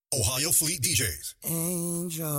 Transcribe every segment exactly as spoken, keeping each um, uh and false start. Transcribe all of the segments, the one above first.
Ohio Fleet D Js. Angel.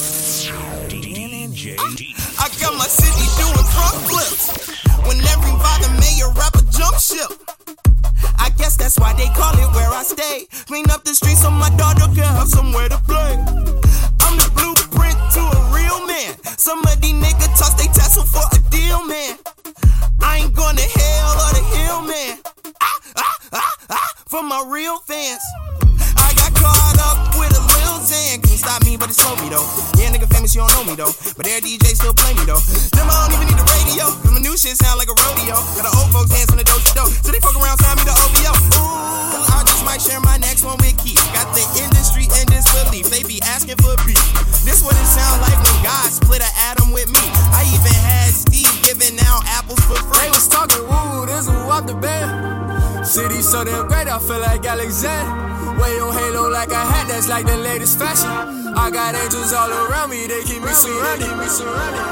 D J. I got my city doing front flips. When every volume mayor rap a jump ship. I guess that's why they call it where I stay. Clean up the streets so my daughter can have somewhere to play. I'm the blueprint to a real man. Some of these niggas toss they tassel for a deal, man. I ain't going to hell or the hill, man. Ah, ah, ah, ah, for my real fans. I got caught up with a Lil Xan. Can't stop me, but it slowed me though. Yeah, nigga famous, you don't know me though. But their D J still play me though. Them I don't even need the radio, cause my new shit sound like a rodeo. Got the old folks dance from the dope to dope, so they fuck around, sign me the O V O. Ooh, I just might share my next one with Keith. Got the industry in disbelief, they be asking for beef. This what it sound like when God split an atom with me. I even had Steve giving out apples for free. They was talking, woo, this who off the bed. City so damn great, I feel like Alexander. Way on halo like a hat, that's like the latest fashion. I got angels all around me, they keep me surrounded, keep me surrounded.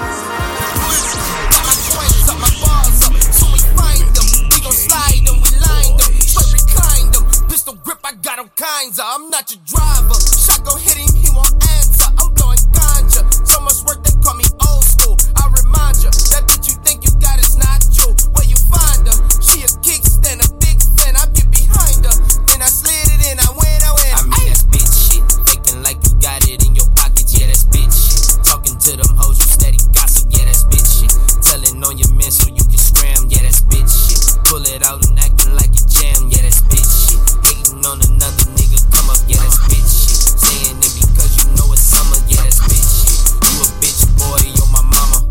My points up, my bars up, so we find them. We gon' slide them, we line them, straight recline them. Pistol grip, I got all kinds of. I'm not your driver. Shot gon' hit him, he won't answer. I'm blowing ganja. So much work, they call me old school. I remind you, that bitch you think you got is not true. Where you find her? She a kickstand, a big fan. I get behind her, then I slid it in. I went, I went. I mean that's bitch shit. Faking like you got it in your pocket, yeah that's bitch shit. Talking to them hoes, you steady gossip, yeah that's bitch shit. Telling on your man so you can scram, yeah that's bitch shit. Pull it out and acting like you jam, yeah that's bitch shit. Hating on another nigga, come up, yeah that's bitch shit. Saying it because you know it's summer, yeah that's bitch shit. You a bitch boy, you're my mama.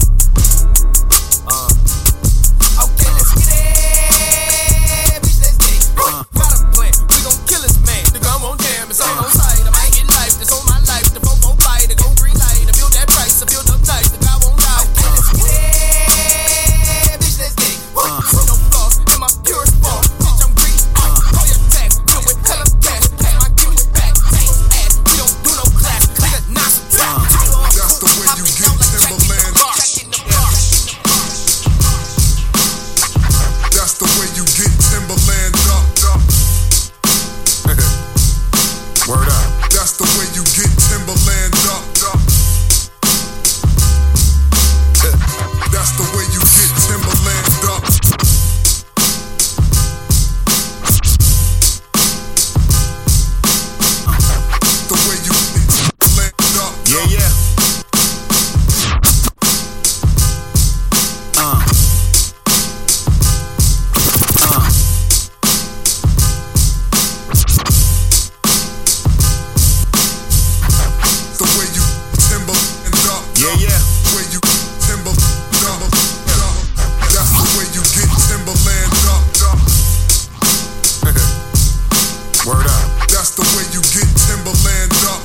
Uh. Okay, let's get it, bitch, let's get it. Uh. Got a plan, we gon' kill this man. The gun won't jam, it's on on sight. I might get life, that's on my life. The phone won't fight, the go green light. I build that price, I build up tight. The guy won't die. Okay, let's get it, bitch, let's get it. Uh. See no flaws in my purest form. Bitch, I'm green, uh. Call your tax, deal with hella cash. Pay my give it back, take ass. We don't do no class, nigga, not some trap. That's the way you get Timberland. That's the way you get Timberland up. Word up. That's the way you get Timberland up. That's the way you get Timberland up. The way you get Timberland up. Yeah, yeah. Uh. Uh. The way you Timberland up. Yeah, yeah. The way you Timberland up. That's the way you get Timberland up. Word up. That's the way you get Timberland up.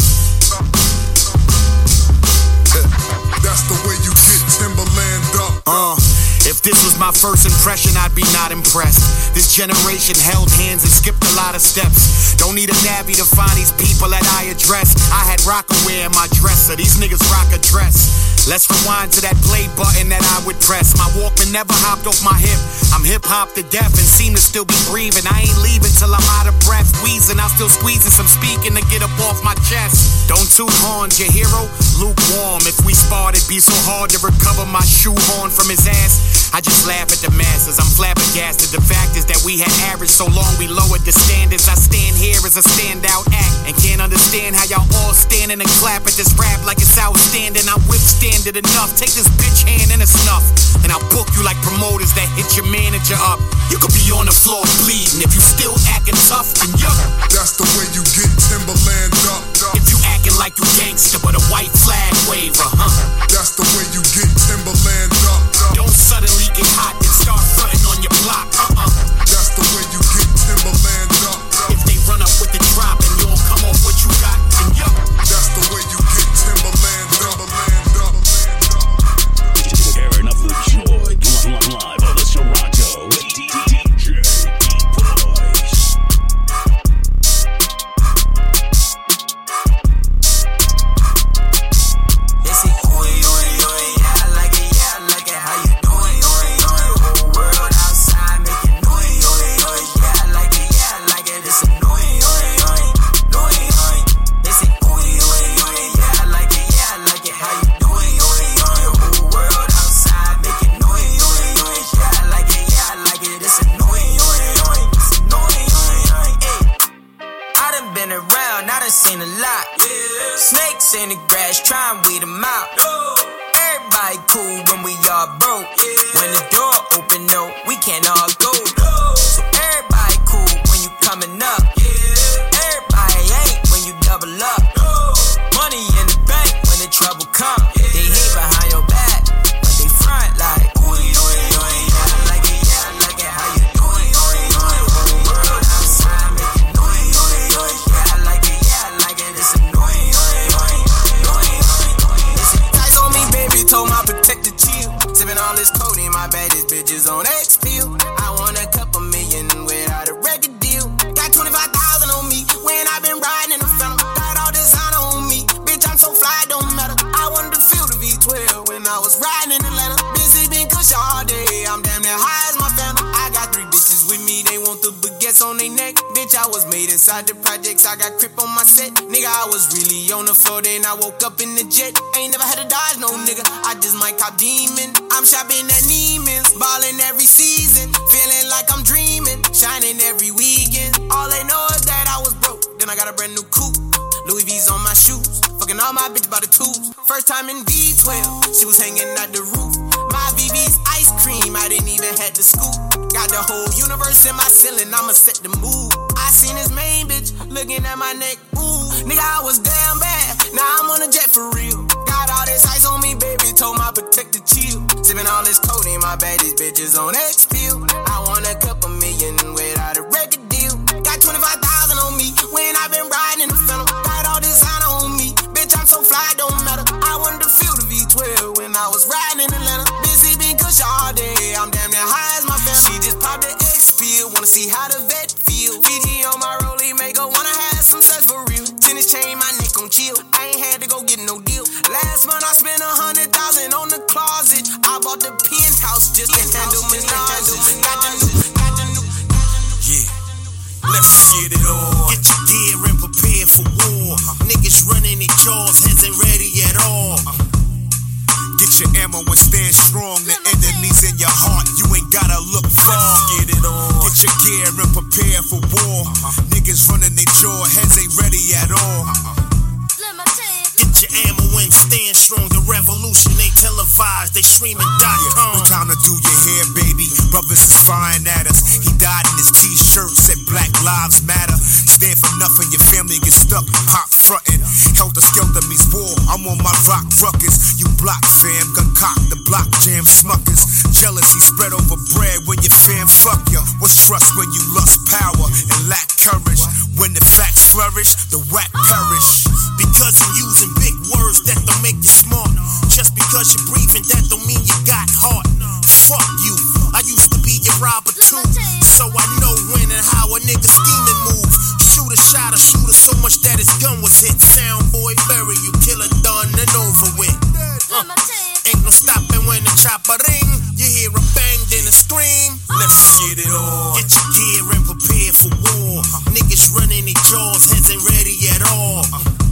That's the way you get Timberland up. Uh, if this was my first impression, I'd be not impressed. This generation held hands and skipped a lot of steps. Don't need a navvy to find these people that I address. I had Rockaway in my dresser, these niggas rock a dress. Let's rewind to that play button that I would press. My Walkman never hopped off my hip. I'm hip-hop to death and seem to still be breathing. I ain't leaving till I'm out of breath. Wheezing, I'm still squeezing some speaking to get up off my chest. Don't toot horns, your hero, lukewarm. If we sparred, it'd be so hard to recover my shoehorn from his ass. I just laugh at the masses, I'm flabbergasted. The fact is that we had average so long we lowered the standards. I stand here as a standout act and can't understand how y'all all standing and clap at this rap like it's outstanding. I withstand it enough. Take this bitch hand and a snuff, and I'll book you like promoters that hit your manager up. You could be on the floor bleeding if you still acting tough, then yup. That's the way you get Timberland up. If you acting like you gangster but a white flag waver, huh? That's the way you get Timberland up. Don't suddenly get hot and start fronting on your block, uh-uh. That's the way you get Timberland up. If they run up with the drop and you don't come off what you got, then yup. That's the way you get Timberland up. Tearing up the joint, live on the Serato with D J Boys. done seen a lot. Snakes in the grass, try and weed them out. Everybody cool when we all broke. When the door open, no, we can't all go. So everybody cool when you coming up. Everybody ain't when you double up. Money in the bank when the trouble come. They hate behind your back, but they front like, ooh, ooh, ooh, yeah, I like it, yeah, I like it, how you doing, doing, doing, whole world outside making noise, noise, noise, yeah, I like it, yeah, I like it, it's annoying, annoying, annoying, annoying. Listen, ties on me, baby, told my protector chill. Sipping all this codeine, my baddest bitches on X pill. I want a couple million without a record deal. Got twenty-five thousand on me when I been riding in the phantom. Got all designer on me, bitch, I'm so fly, don't matter. I wanted to feel the V twelve when I was riding in Atlanta. Busy been cush all day, I'm damn near high as my phantom. I got three bitches with me, they want the baguettes on their neck. Bitch, I was made inside the projects, I got crip on my set. Nigga, I was really on the floor, then I woke up in the jet. Ain't never had to dodge no nigga, I just might cop demon. I'm shopping at Neiman's, ballin' every season. Feeling like I'm dreaming, shining every weekend. All they know is that I was broke, then I got a brand new coupe. Louis V's on my shoes, fucking all my bitches by the tubes. First time in V twelve, she was hanging at the roof. My V V's ice cream, I didn't even have to scoop. Got the whole universe in my ceiling, I'ma set the mood. I seen this main bitch looking at my neck, ooh. Nigga, I was damn bad, now I'm on a jet for real. Got all this ice on me, baby, told my protector chill. Sipping all this codeine, my baddest bitches on X pill. I want a couple million without a record deal. Got twenty-five thousand on me when I been riding in the phantom. Got all designer on me, bitch, I'm so fly, don't matter. I wanted to feel the V twelve when I was riding in Atlanta. Busy been cush all day, I'm damn near high as my phantom. She just popped the X pill, wanna see how the vet feel. P G on my rollie, make her wanna have some sex for real. Tennis chain, my neck on chill, I ain't had to go get no deal. Last month I spent a hundred thousand on the closet. I bought the penthouse just to handle my nausea. Yeah, let's get it on. Get your gear and prepare for war. Niggas running their jaws, heads ain't ready at all. Get your ammo and stand strong. The enemy's in your heart, you ain't gotta look far. Let's get it on. Get your gear and prepare for war. Niggas running their jaw, heads ain't ready at all. Get your ammo and stand strong. The revolution ain't televised, they streaming dot com. No time to do your hair, baby. Brothers is flying at us. He died in his t-shirt, said Black Lives Matter. Stand for nothing, your family get stuck. Pop frontin', helter skelter means war. I'm on my rock ruckus. You block fam, concoct the block jam smuckers. Jealousy spread over bread when your fam fuck ya. What's trust when you lust power and lack courage? When the facts flourish, the whack perish. Because you're using big words that don't make you smart. Just because you're breathing, that don't mean you got heart. Fuck you, I used to be your robber too. So I know when and how a nigga scheming move. Shoot a shot, a shooter so much that his gun was hit. Sound boy, bury you, killer done and over with. Uh, ain't no stopping when the chopper ring. You hear a bang, then a scream. Let's get it on. Get your gear and prepare for war. Niggas running their jaws, heads ain't ready at all.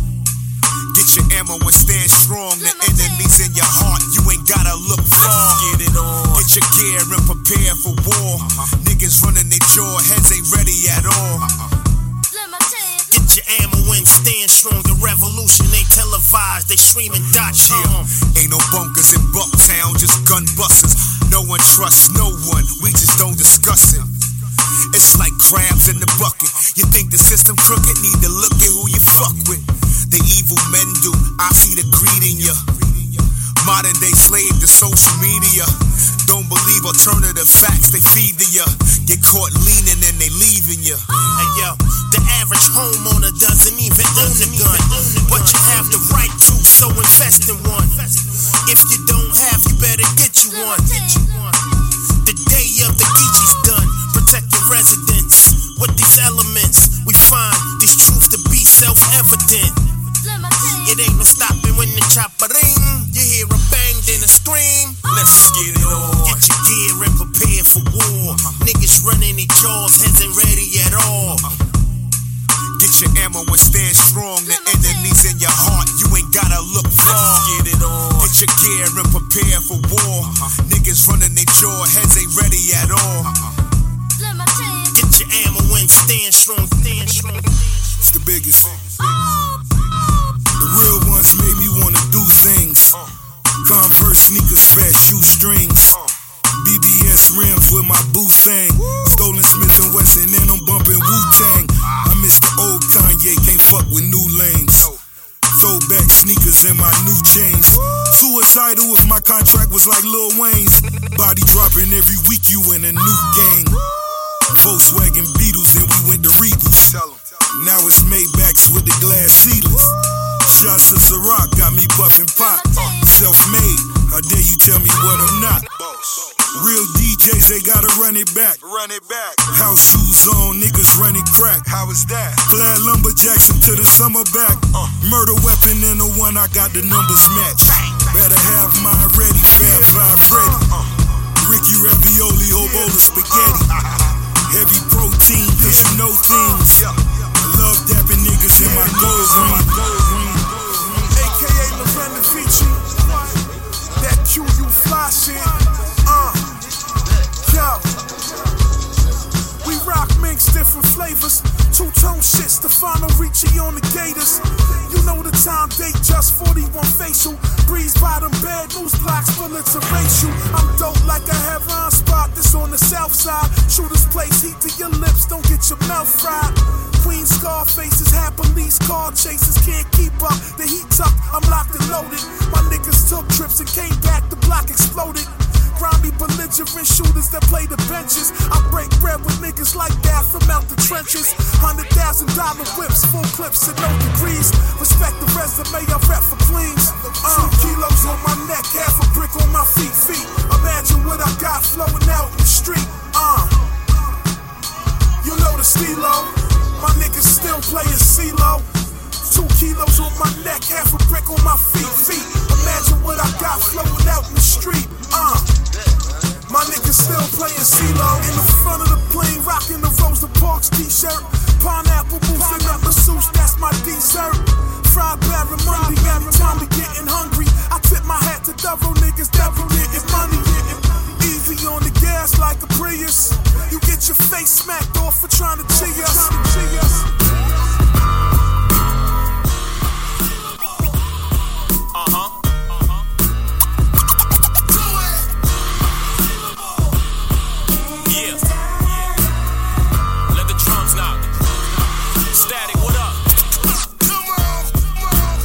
Get your ammo and stand strong. The enemy's in your heart, you ain't gotta look far. Get it on. Get your gear and prepare for war. Niggas running their jaw, heads ain't ready at all. Get your ammo and stand strong. The revolution ain't televised, they streaming dot com. Ain't no bunkers in Bucktown, just gun busters. No one trusts no one, we just don't discuss it. It's like crabs in the bucket. You think the system crooked? Need to look at who you fuck with. The evil men do, I see the greed in ya. Modern day slave to social media. Don't believe alternative facts, they feed to ya. Get caught leaning and they leaving ya. And yo, the average homeowner doesn't even own a gun, but you have the right to, so invest in one. If you don't have, you better get you one. The day of the Geechee's done. Protect your residents. With these elements, we find these truths to be self-evident. It ain't no stopping when the chopper ring. You hear a bang, then a scream. Let's get it on. Get your gear and prepare for war. Niggas running their jaws, heads ain't ready at all. Get your ammo and stand strong. The enemy's in your heart, you ain't gotta look far. Get it on. Get your gear and prepare for war. Niggas running their jaw, heads ain't ready at all. Get your ammo and stand strong. Stand strong. It's the biggest. Waynes. Throwback sneakers in my new chains. Suicidal if my contract was like Lil Wayne's. Body dropping every week, you in a new gang. Volkswagen Beetles, then we went to Regals. Now it's Maybachs with the glass ceilings. Shots to Ciroc got me buffing pot. Self-made, how dare you tell me what I'm not? Real D Js, they gotta run it back. Run it back. House shoes on, niggas running crack. How is that? Flat lumberjacks until the summer back. Uh. Murder weapon in the one, I got the numbers match. Better have mine ready, Fab Five Freddy. Uh. Ricky Ravioli, whole bowl of spaghetti. Heavy protein, cause you know things. I love dapping niggas in my gold ring. A K A Lavender Vici. That Q U fly shit. Uh, yo, we rock minks, different flavors. Two-tone shit, Stefano Ricci on the Gators. You know the time, date just forty-one facial. Breeze by them bad news blocks, bullets of racial. I'm dope like a headline spot that's on the south side. Shooters place heat to your lips, don't get your mouth fried. Queen Scarfaces, have police car chasers, can't keep up. The heat's up, I'm locked and loaded. My niggas took trips and came back, the block exploded. Grimy belligerent shooters that play the benches. I break bread with niggas like that from out the trenches. Hundred thousand dollar whips, full clips and no degrees. Respect the resume, I rep for Queens. Uh, Two kilos on my neck, half a brick on my feet. Feet. Imagine what I got flowing out in the street. Uh, you know the stilo. My niggas still playing CeeLo. Two kilos on my neck, half a brick on my feet. Feet. Imagine what I got flowing out in the street. Uh. My niggas still playing CeeLo. In the front of the plane, rocking the Rosa Parks t-shirt. Pineapple moving up the suits, that's my dessert. Fried barramundi, every time we getting hungry. I tip my hat to Duro niggas that be getting money. Easy on the gas like a Prius. You get your face smacked off for trying to cheat us. Uh-huh. Static, what up? Come on, come on.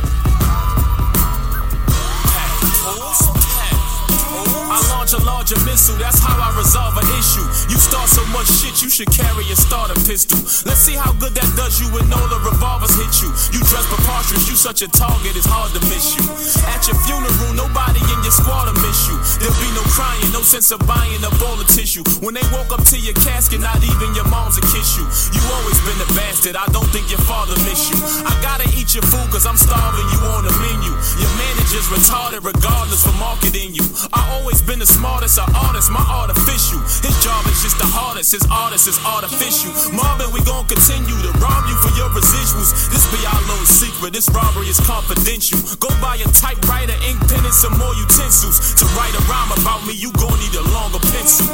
I launch a larger missile, that's how I resolve an issue. You start so much shit, you should carry a starter pistol. Let's see how good that does you when all the revolvers hit you. You dress preposterous, you such a target, it's hard to miss you. At your funeral, nobody in your squad will miss you. There'll be no crying, no sense of buying up all the tissue. When they walk up to your casket, not even your moms will kiss you. You always been a bastard, I don't think your father miss you. I gotta eat your food cause I'm starving you on the menu. Your manager's retarded regardless for marketing you. I always been the smartest of artists, my artificial. His job is just the hardest, his artist is artificial. Marvin, we gon' continue to rob you for your residuals. This be our little secret, this robbery is confidential. Go buy a typewriter, ink pen and some more utensils. To write a rhyme about me, you gon' need a longer pencil.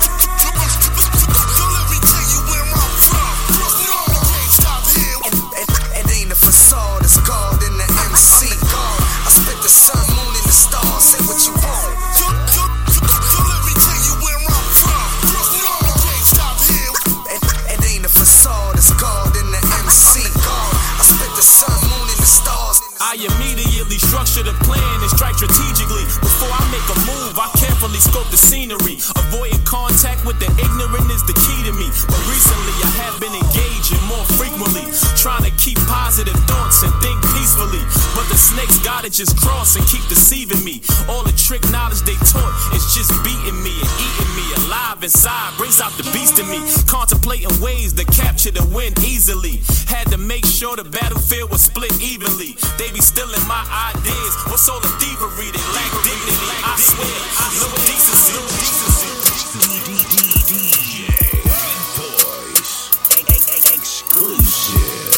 So let me tell you where I'm from. Can't stop here. It ain't a facade, it's God in the M C. I spit the sun, moon, and the stars. Say what you want. So, so, so, so let me tell you where I'm from. Can't stop here. It, it ain't a facade, it's God in the M C. I spit the sun, moon, and the stars. I immediately structure the plan and strike strategically. Before I make a move, I carefully scope the scenery. Avoiding contact with the ignorant is the key to me. But recently I have been engaging more frequently, trying to keep positive thoughts and think peacefully. But the snakes gotta just cross and keep deceiving me. All the trick knowledge they taught is just beating me and eating me alive inside. Brings out the beast in me. Contemplating ways to capture the win easily. Had to make sure the battlefield was split evenly. They be stealing my ideas. What's all the thievery? They lack dignity. I swear, no decency. No decency. D J Voice exclusive.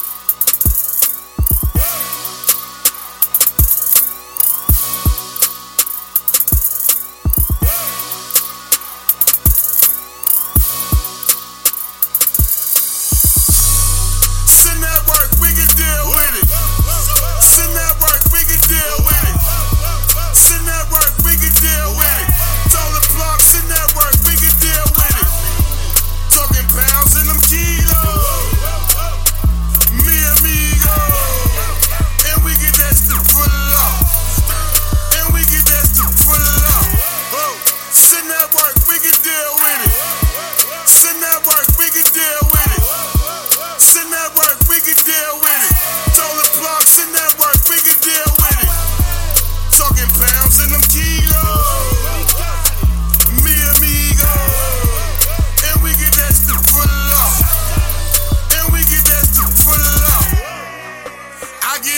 Send that work, we can deal with it. Send that work, we can deal with it. Send that work, we can deal with it. Don't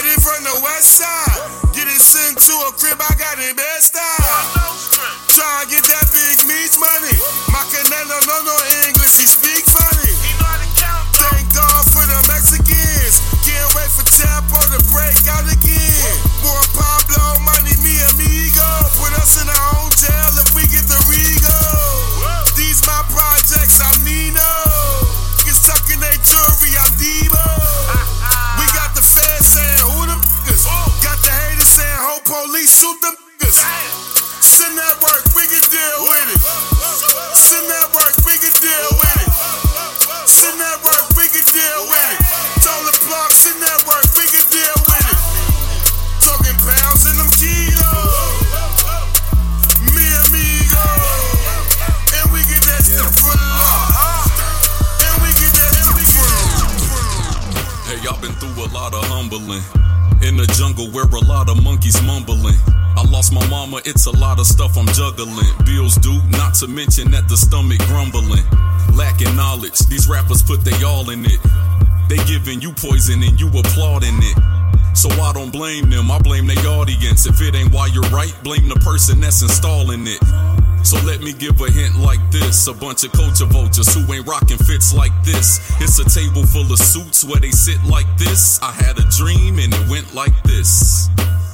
it from the west side. Get it sent to a crib, I got it best style. Try and get that big meat money. My Canelo no no English, he speak funny. He know how to count. Thank God for the Mexicans. Can't wait for Chapo to break out again. More Pablo, money, me amigo. Put us in our own jail if we get the Rigo. These my projects, I'm Nino. Niggas tucking their jewelry, I'm Debo. We got the feds saying who them niggas. Got the haters saying ho police shoot them niggas. Send that work, we can deal with it. Send that work, we can deal with it. Send that work, we can deal with it. Told the block, send that work, we can deal with it. Talking pounds in them kilos. Me amigo. And we get that shit for love. And we get that shit for love. Hey, y'all been through a lot of humbling. In the jungle where a lot of monkeys mumbling. I lost my mama, it's a lot of stuff I'm juggling. Bills due, not to mention that the stomach grumbling. Lacking knowledge, these rappers put they all in it. They giving you poison and you applauding it. So I don't blame them, I blame their audience. If it ain't why you're right, blame the person that's installing it. So let me give a hint like this. A bunch of culture vultures who ain't rocking fits like this. It's a table full of suits where they sit like this. I had a dream and it went like this.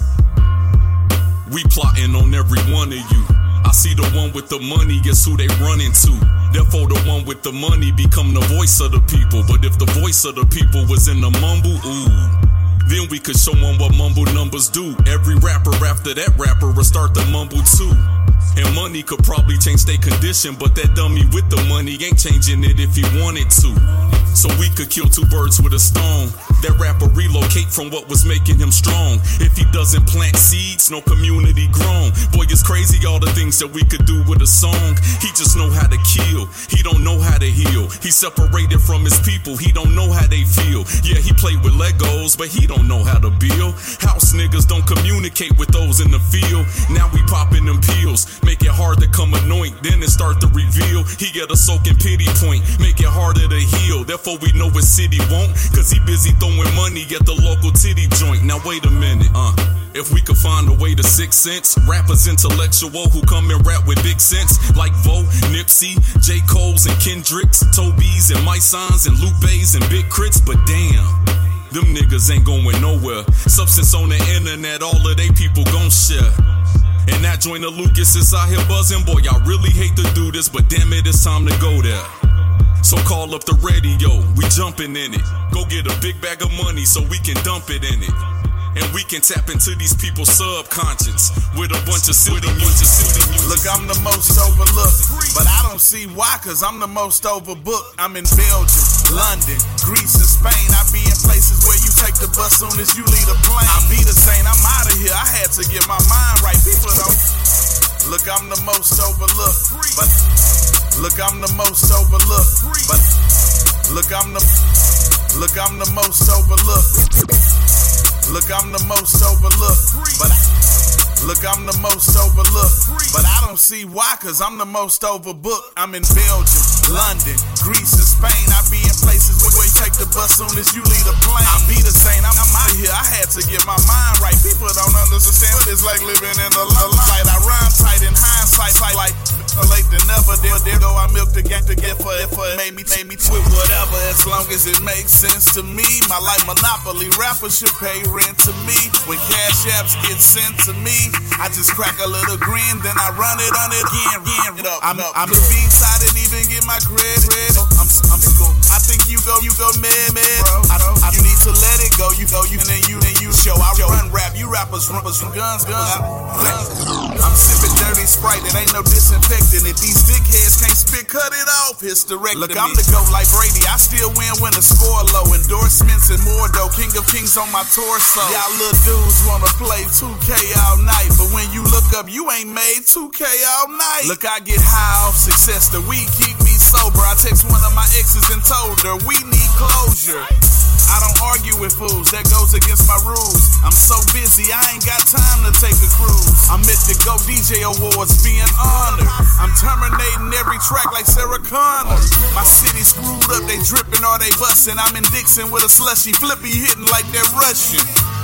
We plotting on every one of you. I see the one with the money, guess who they running to? Therefore the one with the money become the voice of the people. But if the voice of the people was in the mumble, ooh, then we could show them what mumble numbers do. Every rapper after that rapper will start to mumble too. And money could probably change their condition, but that dummy with the money ain't changing it if he wanted to. So we could kill two birds with a stone. That rapper relocate from what was making him strong. If he doesn't plant seeds, no community grown. Boy, it's crazy all the things that we could do with a song. He just know how to kill, he don't know how to heal. He separated from his people, he don't know how they feel. Yeah, he played with Legos, but he don't know how to build. House niggas don't communicate with those in the field. Now we popping them pills, make it hard to come anoint, then it start to reveal. He get a soaking pity point, make it harder to heal. Therefore we know what city won't, cause he busy throwing money at the local titty joint. Now wait a minute, uh if we could find a way to six cents, rappers intellectual who come and rap with big sense, like Vo, Nipsey, J. Cole's and Kendricks, Toby's and Mysons and Lupe's and Big Crits, but damn, them niggas ain't going nowhere. Substance on the internet, all of they people gon' share. And that joint of Lucas is out here buzzing. Boy, I really hate to do this, but damn it, it's time to go there. So call up the radio, we jumping in it. Go get a big bag of money so we can dump it in it. And we can tap into these people's subconscious with a bunch of silly music. Look, I'm the most overlooked, but I don't see why, cause I'm the most overbooked. I'm in Belgium, London, Greece, and Spain. I be in places where you take the bus soon as you leave the plane. I be the same, I'm out of here, I had to get my mind right. People don't. Look, I'm the most overlooked, but look, I'm the most overlooked, but look, I'm the look, I'm the most overlooked. Look, I'm the most overlooked, but look, I'm the most overlooked, but I don't see why, cause I'm the most overbooked. I'm in Belgium, London, Greece, and Spain. I be in places where you take the bus soon as you leave the plane. I be the same, I'm, I'm out of here, I had to get my mind right. People don't understand what it's like living in the light. I rhyme tight in hindsight, like late than never did. There go I milked the gang to get for it, for it made me, made me twit whatever, as long as it makes sense to me. My life monopoly, rappers should pay rent to me. When cash apps get sent to me, I just crack a little grin, then I run it on it again, again. It up, I'm up. I'm the beast, I didn't even get my credit. I'm, I'm cool. I think you go, you go mad, mad, bro. I don't, I, you need to let it go. You go, you and then you, then you show. I run rap, you rappers, rappers from guns, guns. guns. I'm sipping dirty Sprite, it ain't no disinfectant. If these dickheads can't spit, cut it off. Hysterectomy. Look, I'm the GOAT like Brady. I still win when the score low. Endorsements and more dough. King of Kings on my torso. Y'all little dudes wanna play two K all night, but when you look up, you ain't made two K all night. Look, I get high off success. The weed keep me sober. I text one of my exes and told her we need closure. I don't argue with fools, that goes against my rules. I'm so busy, I ain't got time to take a cruise. I'm at the Go D J Awards being honored. I'm terminating every track like Sarah Connor. My city screwed up, they dripping or they bustin'. I'm in Dixon with a slushy flippy hitting like that Russian.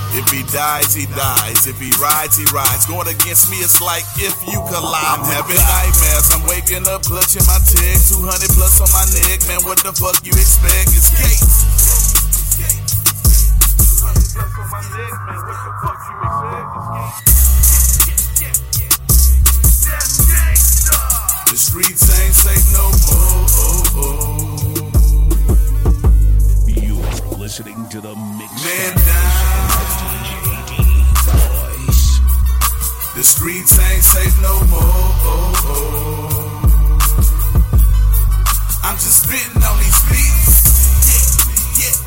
If he dies, he dies. If he rides, he rides. Going against me, it's like if you collide. I'm having nightmares. I'm waking up, clutching my tick. two hundred plus on my neck. Man, what the fuck you expect? It's Gates. two hundred plus on my neck. Man, what the fuck you expect? The streets ain't safe no more. Oh, oh. You're listening to the mix. Man down. The streets ain't safe no more. Oh, oh. I'm just spitting on these beats. Yeah, yeah.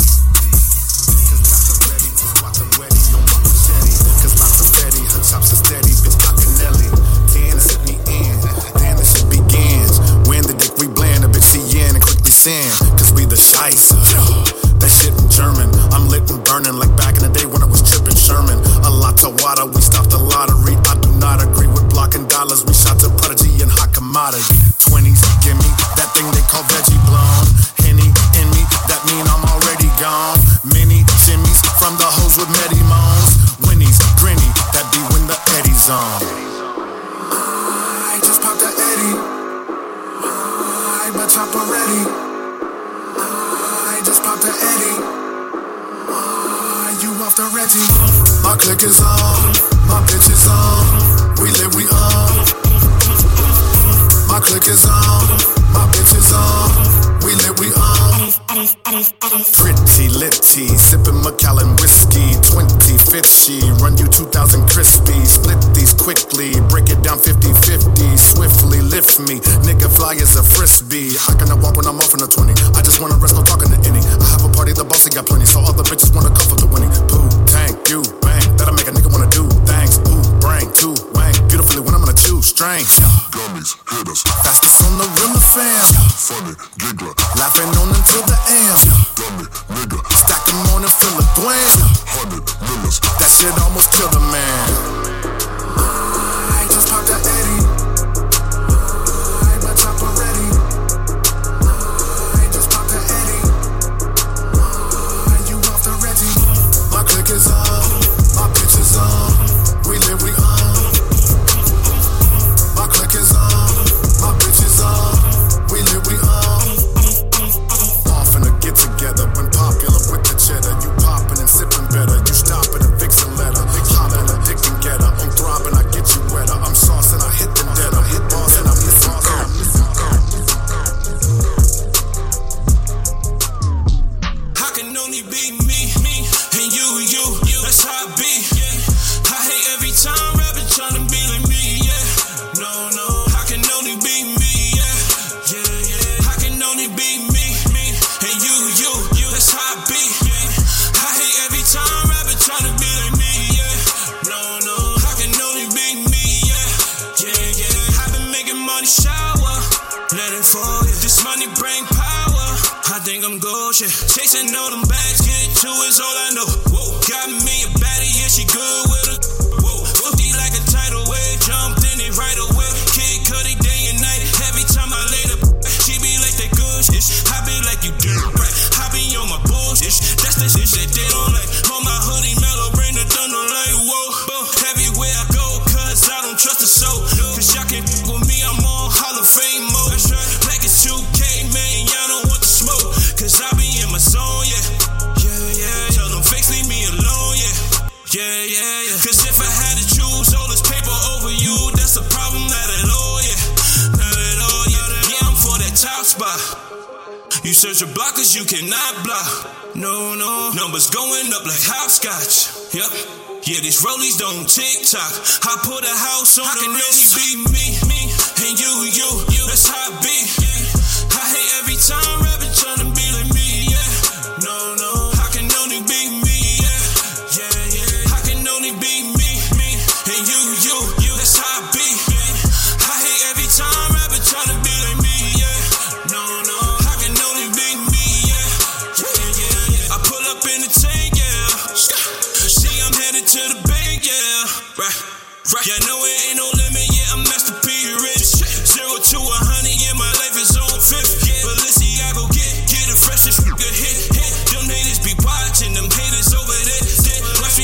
Cause lots of ready, lots of ready, yo, mama steady. Cause lots of ready, her chops are steady, bitch Pacanelli. Dan set me in, then the shit begins. When the dick we blend, a bitch she in and quickly send. Cause we the Scheisse. That shit in German, I'm lit and burning like back in the day when I was tripping Sherman. A lot to water, we stopped the lottery. I do not agree with blocking dollars. We shot to Prodigy and hot commodity. Twenties, give me that thing they call veggie blonde. Henny in me, that mean I'm already gone. Many shimmies from the hoes with Medi Moans. Winnies, grinny, that be when the Eddie's on. I just popped the Eddie. I but chopped already. I just popped the Eddie. Uh, you off the Reggie. My click is on, my bitch is on. We live, we on. My click is on, my bitch is on. We live, we on. Pretty litty, sipping Macallan whiskey. twenty fifty, run you two thousand crispy. Split these quickly, break it down fifty fifty. Swiftly lift me, nigga fly as a frisbee. I cannot walk when I'm off in a twenty. I just wanna rest, no talking to any. I have a party, the bossy got plenty, so all the bitches wanna come for the winning. Pooh, tank, you, bang, that'll make a nigga wanna do things. Ooh, brain, two, wang, beautifully when I'm gonna choose strength. Gummies, hitters, Fastest on the real fam. funny, giggler, Laughing on until the am. dummy, nigga, Stack them on and fill a glam. hundred millers, That shit almost killed a man. I just popped the Eddie. I but top already. I just popped the Eddie. You off the Reggie. My click is on. My bitch is on. We live, we on. My click is on. My bitch is on. We live, we on. Off in a get together. When popular with the cheddar. You popping and sipping better. You stopping and fixing letter. Hopping a dick and get her. I'm throbbing, I get you wetter. I'm saucing, I hit the dead. I hit boss and I'm missing out. I can only be me, me, and you, you, you. That's how I be. Yeah. I hate every time rapping trying to be like me. Yeah, no, no. I can only be me. Yeah, yeah, yeah. I can only be me, me, and you, you, you. That's how I be. Yeah. I hate every time rapping trying to be like me. Yeah, no, no. I can only be me. Yeah, yeah, yeah. I've been making money shower, let it fall. Yeah. This money bring power. I think I'm gold, yeah. Chasing all them bags, get to is all I know. Whoa, got me a baddie, yeah, she good with it. Whoa, whoopty like a tidal wave, jumped in it right away. Kid Cudi day and night, every time I lay the she be like that good shit. I be like you damn right, I be on my bullshit. That's the shit that they don't like. On my hoodie, mellow, bring the thunder like whoa, whoa. Everywhere I go, cause I don't trust a soul. Cause y'all can f with me, I'm on Hall of Fame mode. Like it's two K, man, y'all don't want the smoke. Cause I be in my zone, yeah. Yeah, yeah. Tell them fakes leave me alone, yeah. Yeah, yeah, yeah. Cause if I had to choose all this paper over you, that's a problem, not at all, yeah. Not at all, yeah. Yeah, I'm for that top spot. You search your blockers, you cannot block. No, no. Numbers going up like hopscotch. Yep. Yeah, these rollies don't tick-tock. I put a house on I the can only be me, me, and you, you, you. That's how I be. Yeah. I hate every time rapping trying to be like me, yeah. No, no. I can only be me, yeah. Yeah, yeah. I can only be me, me, and you, you, you. That's how I be. Yeah. I hate every time rapping trying to be like me, yeah. No, no. I can only be me, yeah. Yeah, yeah, yeah. I pull up in the tank, yeah. See, I'm headed to the bank, yeah. Right, right. Yeah, I know it ain't no limit, yeah. I'm Master P rich. Zero to a hundred, yeah. My life is on fifth. Yeah, but let's see, I go get, get the freshest nigga hit, hit. Them haters be watching, them haters over there. Dead. Watch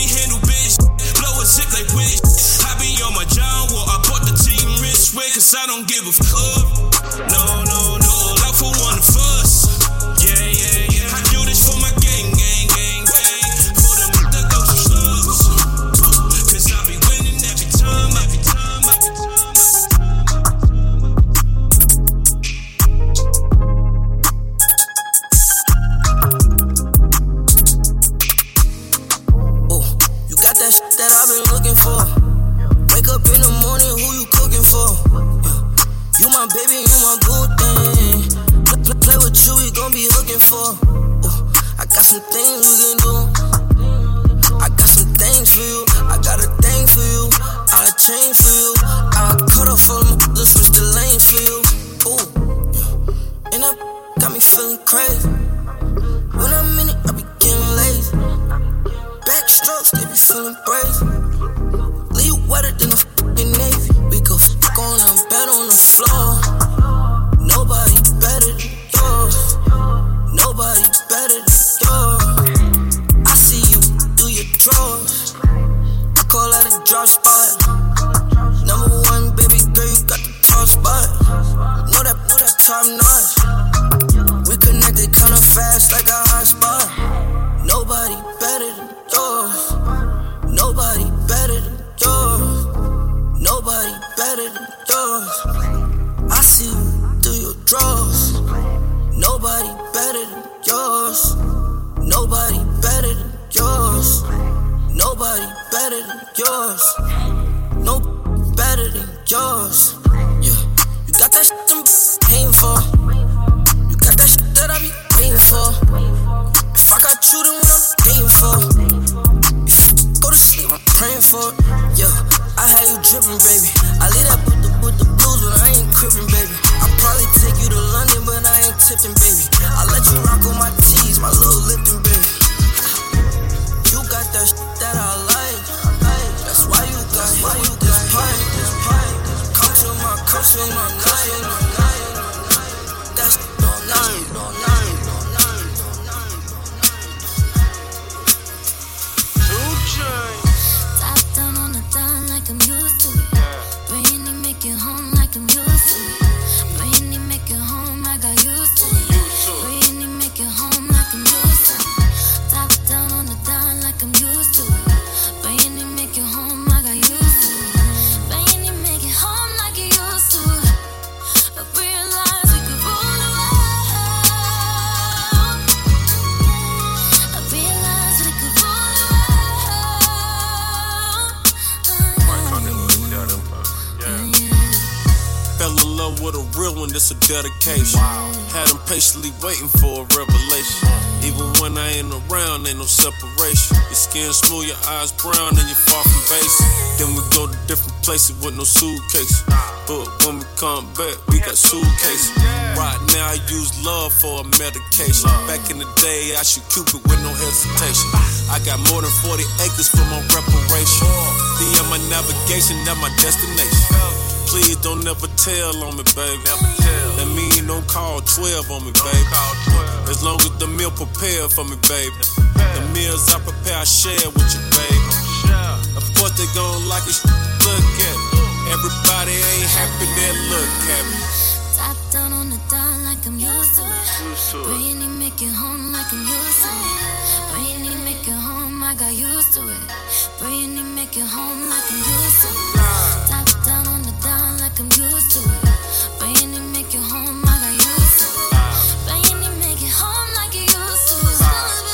got that shit that I've been looking for. Wake up in the morning, who you cooking for? Yeah. You my baby, you my boo thing. Play, play, play with you, we gon' be looking for. Ooh, I got some things we can do. I got some things for you. I got a thing for you. I'll change for you. I'll cut off all my let's switch the lanes for you. Ooh, yeah. And that got me feeling crazy. When I'm in it, I be getting lazy. Backstrokes, they be feeling brazy. Leave you wetter than a fucking Navy. We go fuck on them, bed on the floor. Nobody better than yours. Nobody better than yours. I see you do your drawers. I call that a drop spot. Number one, baby girl, you got the top spot. Know that, know that top notch. We connected kinda fast like a hot spot. Nobody better than yours. Nobody better than yours. Nobody better than yours. I see you through your drawers. Nobody better than yours. Nobody better than yours. Nobody better than yours. No better than yours. Yeah, you got that shit I'm paying for. You got that shit that I be paying for. If I got you, then what I'm paying for. If you go to sleep, I'm praying for it. Yeah, I had you dripping, baby. I leave that with the, with the blues, but I ain't crippin', baby. I probably take you to London, but I ain't tipping, baby. I let you rock on my tees, my little Lipton, baby. You got that shit that I like. That's why you got, why you got pipe, this pipe. Come to my, come to my night. That's all night, all night, all night, all night. Two chains. Top down on the dime like I'm used to it. Brainy make it home like I'm used to it. Brainy make it home, I got used to it. Brainy make it home like I'm used to it. Top down on the dime like I'm used to it. Brainy make it home, I got used to it. Brainy make it home like you used to it. I realized we could rule the world. I realized we could rule the world. Fell in love with a real one, this a dedication. Had him patiently waiting for a revelation. Even when I ain't around, ain't no separation. Your skin smooth, your eyes brown, and you far from basic. Then we go to different places with no suitcase. But when we come back, we got suitcases. Right now I use love for a medication. Back in the day, I shoot Cupid with no hesitation. I got more than forty acres for my reparation. The end my navigation, that my destination. Please don't never tell on me, baby. That mean don't call twelve on me, baby. As long as the meal prepared for me, baby. The meals I prepare, I share with you, baby. Of course they gon' like it, look at it. Everybody ain't happy, they look happy. Top down on the dime like I'm used to it. Brainy make it home like I'm used to it. Brainy make it home, I got used to it. Brainy make it home like I'm used to it. Top down on the dime like I'm used to it. Brainy make it home, I got used to it. Brainy make it home like you used to it.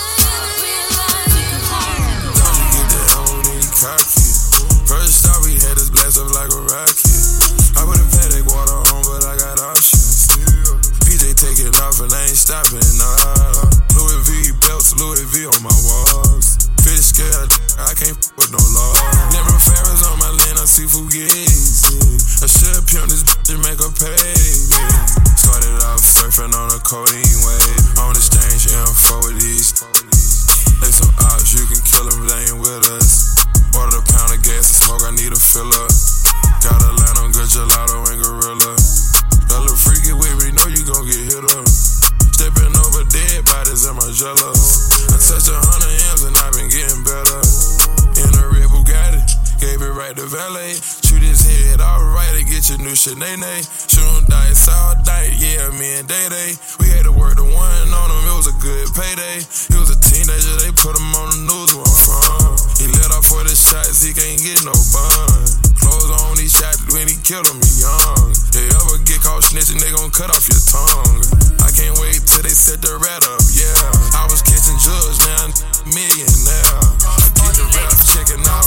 I realize we could home. Don't you get that on any cocky? First stop, we had this blast up like a rocket. I put a paddock water on, but I got options. P J taking off and I ain't stopping, nah. Louis V belts, Louis V on my walls. Fish scale, I can't f with no law. Never Ferris on my lane, I see Fugazi. I should pimp this bitch and make her pay me. Started off surfing on a codeine wave. On exchange info with these. They some ops, you can kill them, they ain't with us. Ordered a pound of gas and smoke, I need a filler. Got a line on good gelato and gorilla. That little freaky with me, know you gon' get hit up. Stepping over dead bodies in my jello. I touched a hundred M's and I've been getting better. In a red Bugatti, gave it right to valet. Shoot his head alright to get your new Sinead. Shoot him dice all night, yeah, me and Day Day. We had to work the one on him, it was a good payday. He was a teenager, they put him on the news where I'm from. He let off for the shots, he can't get no bun. Clothes on, he shot when he killed him, he young. They ever get caught snitching, they gon' cut off your tongue. I can't wait till they set the rat up, yeah. I was catching drugs, now I'm millionaire. I get the rap checking out.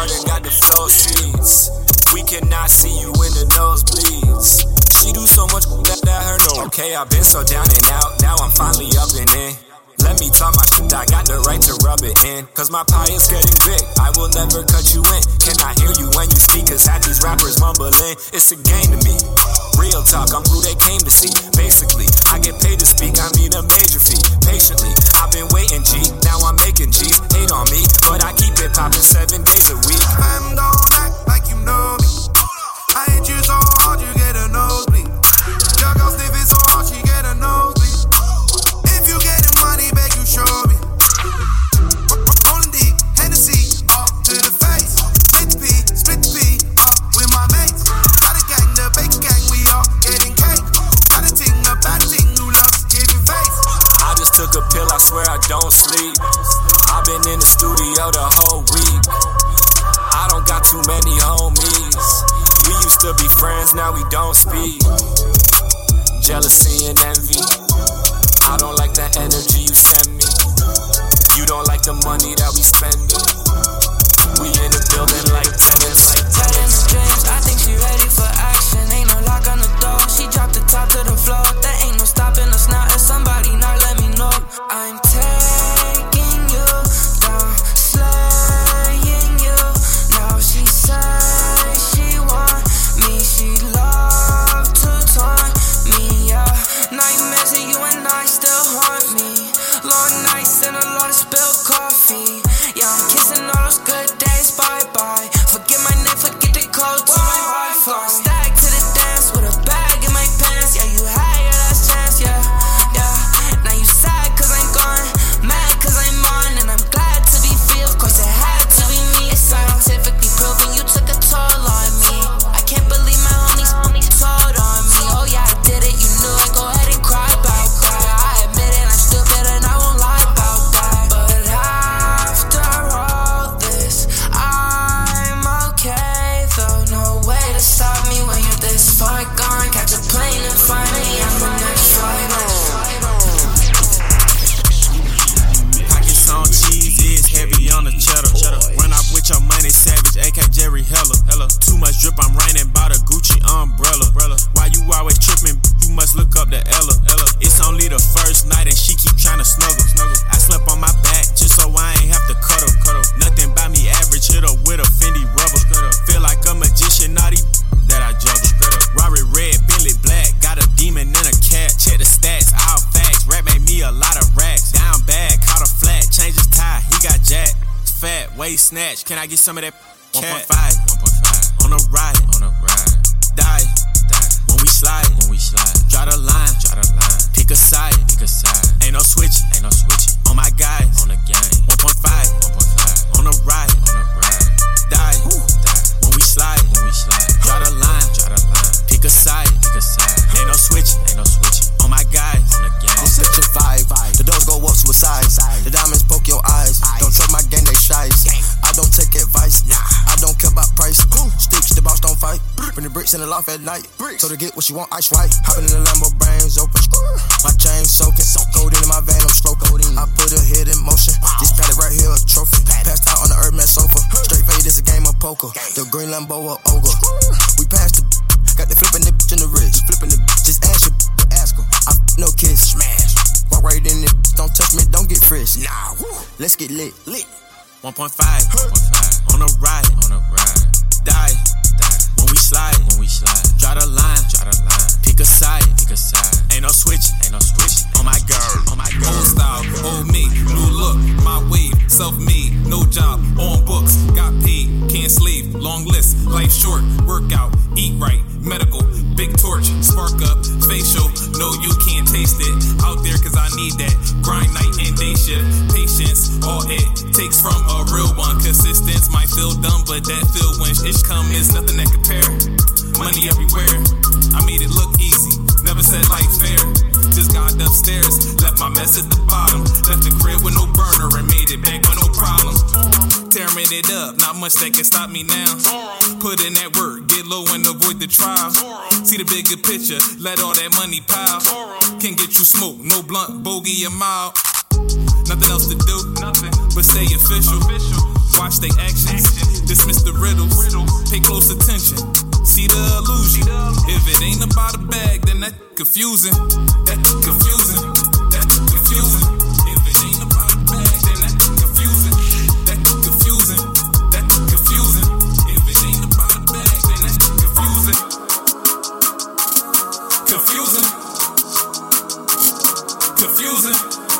garden, got the floor seats. We cannot see you in the nosebleeds. She do so much that that her no. Okay, I've been so down and out, now I'm finally up and in. Let me talk my shit, I got the right to rub it in. Cause my pie is getting big, I will never cut you in. Can I hear you when you speak? Cause half these rappers mumbling. It's a game to me. Real talk, I'm who they came to see. Basically, I get paid to speak, I need a major fee. Patiently, I've been waiting, G. Now I'm making G's. Hate on me, but I keep it popping seven days a week. I'm gon' act like you know me. I hit you so hard, you get a nosebleed. Jug out sniff it so hard, she get a nosebleed. If you getting money, beg you show me. On the Hennessy, up to the face. Split the P, split the P, up with my mates. Got a gang, the big gang, we all getting cake. Got a ting, a bad ting, who loves giving face. I just took a pill, I swear I don't sleep. I've been in the studio the whole week. I don't got too many homies. We used to be friends, now we don't speak. Jealousy and envy. I don't like the energy you send me. You don't like the money that we spending. We in the building like tenants. Tight in the dreams, I think she ready for action. Ain't no lock on the door, she dropped the top to the floor. There ain't no stopping us now. If somebody not let me know, I'm taking you down, slaying you. Now she say she want me, she love to taunt me, yeah. Nightmares of you and I still haunt me. Long nights and a lot of spilled coffee. Yeah, I'm kissing all those good days, bye-bye. Forget my name, forget the code to my Wi-Fi. Stack to the dance with a bag in my pants. Yeah, you had your last chance, yeah, yeah. Now you sad cause I'm gone, mad cause I'm on. And I'm glad to be free, of course it had to be me. It's scientifically proven you took a toll on me. I can't believe my homies, homies told on me. Oh yeah, I did it, you knew it, go ahead and cry about that. I admit it, I'm stupid and I won't lie about that. But after all this, I'm okay though. No way to stop me when you're this far gone. Catch a plane and find me on the next flight. Pockets on cheese, is heavy on the cheddar. Run off with your money, savage, A K Jerry Heller. Too much drip, I'm raining by the Gucci umbrella. Why you always tripping? You must look up to Ella. It's only the first night and she keep trying to snuggle. I slept on my back just so I ain't have to cuddle. Nothing by me average, hit her with a Fendi rubber. Feel like a magician, naughty that I juggle. Rari red, Bentley black, got a demon and a cat. Check the stats, all facts. Rap made me a lot of racks. Down bad, caught a flat, change his tie, he got jacked. Fat, waist snatch, can I get some of that? one point five, one point five. On a ride, on a ride. Die, die. When we slide, when we slide. Draw the line, draw the line. Pick a side, pick a side. Ain't no switching, ain't no switching. On my guys, on the game. one point five, one point five. On a ride, on a ride. Die, Woo. die. When we slide, when we slide. Draw the line, draw the line. Pick a side, pick a side. Ain't no switching, ain't no switching. On my guys, on the game. I'm such a vibe. The doors go up suicide. The diamonds poke your eyes. Don't trust my gang, they shies. I don't take advice. I don't care about price. Sticks, the boss don't fight. Bring the bricks in the loft at night. So to get what she want, ice white. Hopping in the Lambo, brains open. My chain soaking. Cold in my van, I'm slow coding. I put her head in motion. This paddock right here, a trophy. Passed out on the Earthman sofa. Straight fade, this a game of poker. The green Lambo, a ogre. We passed the got the flipping the bitch in the wrist. Flipping the just ask her, ask her. I no kiss, smash. Walk right in it, don't touch me, don't get fresh. Nah, woo. Let's get lit, lit. one point five, one point five. On a ride, on a ride. Die, die. When we slide, when we slide. Draw the line, draw the line. Pick a side, pick a side. Ain't no switching, ain't no switching. On my girl, on my girl. Old style, old me, new look, my wave, self-made, no job, on books, got paid, can't sleep, long list, life short, workout, eat right, medical, big torch, spark up, facial, no you can't taste it, out there cause I need that, grind night and day shift, patience, all it takes from a real one, consistence might feel dumb, but that feel when ish come is nothing that compare, money everywhere, I made it look easy, never said life fair, just got upstairs, left my mess at the bottom, left the crib with no burner and made it back with no problem. Tearing it up, not much that can stop me now. Put in that work, get low and avoid the trial. See the bigger picture, let all that money pile. Can get you smoke, no blunt, bogey or mild. Nothing else to do, nothing but stay official. Watch they actions, Dismiss the riddles, pay close attention. See the illusion. If it ain't about a bag, then that confusing. That confusing. That confusing. If it ain't about a bag, then that confusing. That confusing. That confusing. If it ain't about a bag, then that confusing. Confusing. Confusing.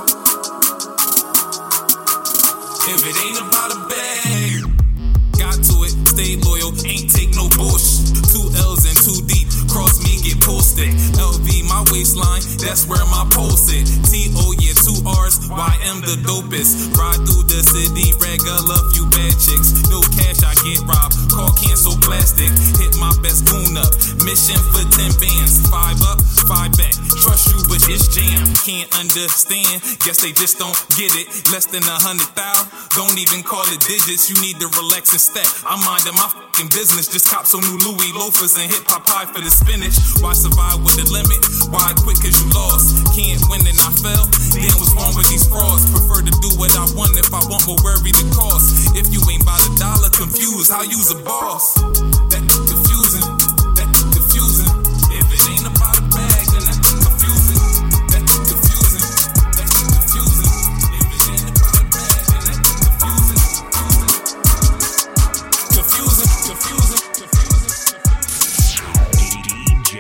If it ain't about a bag. Got to it, stay loyal, ain't take no bullshit. Two L's and two deep, cross me, get pull stick. L V, my waistline, that's where my pole sit. T O, yeah, two R's, Y M the dopest. Ride through the city, regular, few bad chicks. No cash, I get robbed, call cancel plastic. Hit my best goon up, mission for ten bands. Five up, five back, trust you, but it's jam. Can't understand, guess they just don't get it. Less than a hundred thousand, don't even call it digits. You need to relax and step. I'm minding my fucking business. Just cop some new Louis loafers and hit Popeye for the spinach. Why survive with the limit? Why quit cause you lost? Can't win and I fell. Then what's wrong with these frauds? Prefer to do what I want if I want, but worry the cost. If you ain't by the dollar, confused, how you's a boss? That confusing. That confusing. If it ain't about a bag, then that's confusing. That confusing. That confusing. If it ain't about a bag, then that's confusing. Confusing, confusing, confusing, D J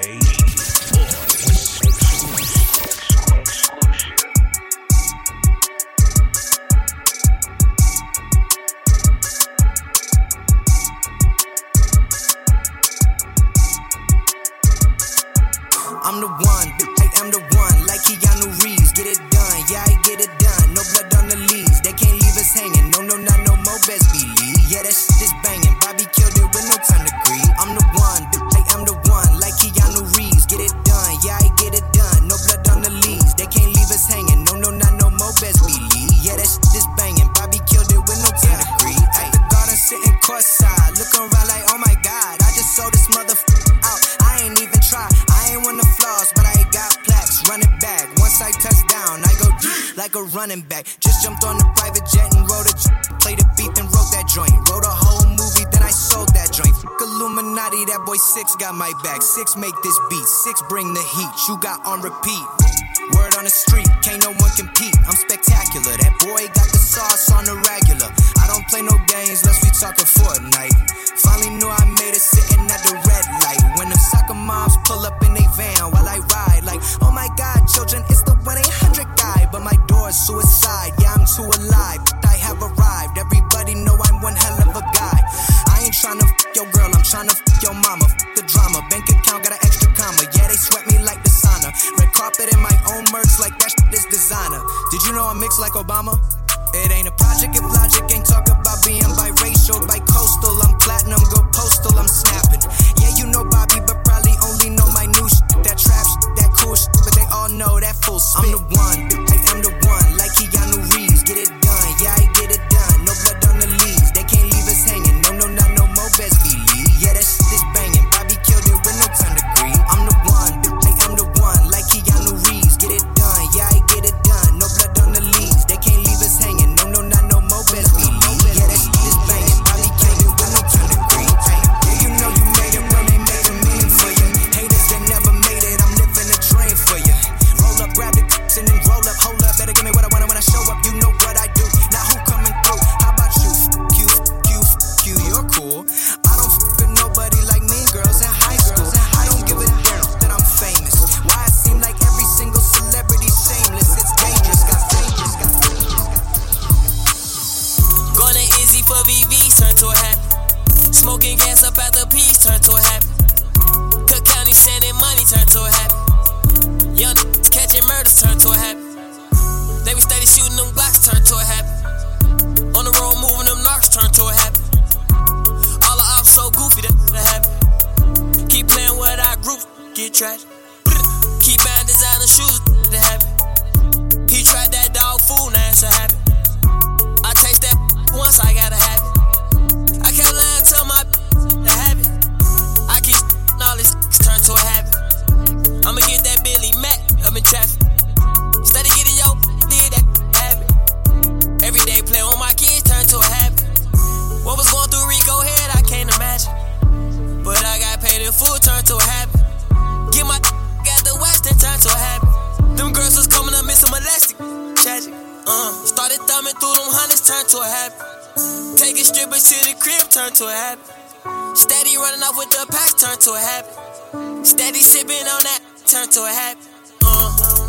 I'm the one, I am the one, like Keanu Reeves. Get it done, yeah, I get it done. No blood on the leaves, they can't leave us hanging. No, no, not no more, best believe. Yeah, that shit is banging. Bobby killed it with no time to grieve. I'm the one, I am the one, like Keanu Reeves. Get it done, yeah, I get it done. No blood on the leaves, they can't leave us hanging. No, no, not no more, best believe. Yeah, that shit is banging. Bobby killed it with no time to grieve. At the garden, sitting courtside, looking around like, oh my God, I just sold this motherfucker out. I ain't even try, I ain't won the flaws, but I ain't got plaques. Run it back, once I touch down, I go deep like a running back. Just jumped on the private jet and rode a j- played a beat and wrote that joint. Wrote a whole movie, then I sold that joint. Fuck Illuminati, that boy Six got my back. Six make this beat, Six bring the heat. You got on repeat. Word on the street, can't no one compete. I'm spectacular, that boy got the sauce on the regular. I don't play no games, unless we talking Fortnite. Finally knew I made it sitting at the red light. When the soccer moms pull up in they van while I ride, like, oh my God, children, it's the one eight hundred guy. But my door's suicide, yeah, I'm too alive. I have arrived, everybody know I'm one hell of a guy. I ain't tryna f*** your girl, I'm tryna f*** your mama. F*** the drama, bank account got an extra comma. Yeah, they sweat me like the sauna. Red carpet in my own merch, like that shit is designer. Did you know I mix like Obama? It ain't a project if logic ain't talk about being biracial, bi-coastal. I'm platinum, go postal, I'm snapping. Yeah, you know Bobby, but probably only know my new shit. That trap shit, that cool shit, but they all know that full spit. I'm the one, I am the one, like Keanu Reeves. Get it done, yeah, I get it done. No blood on the leaves, they can't leave us hanging. No, no, not no more, best believe. Yeah, that shit is banging. Bobby killed it with no time to grieve. I'm the one, I am the one, like Keanu Reeves. Get it done, yeah, I get it done. No blood on the leaves, they can't leave us hanging. No, no, not no more, best believe. Yeah, that shit is banging. Bobby killed it with no time to grieve. Yeah, you know you made it when they made a meaning for you. Haters that never made it, I'm living a dream for you. Roll up, grab the cups and then roll up, hold up. Better give me what I want when I show up. You know what I do. Now who coming through? How about you? F- you, f- you, f- you, you're cool. I don't f- with nobody like me, girls in high school. I don't give a damn that I'm famous. Why it seem like every single celebrity's shameless? It's dangerous, got dangerous, got dangerous. Going to Izzy for V Vs, turn to a habit. Smoking gas up at the piece, turn to a habit. Cook County sending money, turn to a habit. Young niggas catching murders, turn to a habit. They be steady shooting them Glocks, turn to a habit. On the road moving them knocks, turn to a habit. All the ops so goofy, that a habit. Keep playing with our group, get tragic. Keep buying designer shoes, the habit. He tried that dog food, now it's a habit. I taste that once, I got a habit. I kept lying to my the habit. I keep all this turn to a habit. I'ma get that Billy Mac up in traffic. Steady getting yo, did that habit. Every day playing on my kids turn to a habit. What was going through Rico running through them hundreds turn to a habit. Taking strippers to the crib turn to a habit. Steady running off with the pack turn to a habit. Steady sipping on that turn to a habit. Uh.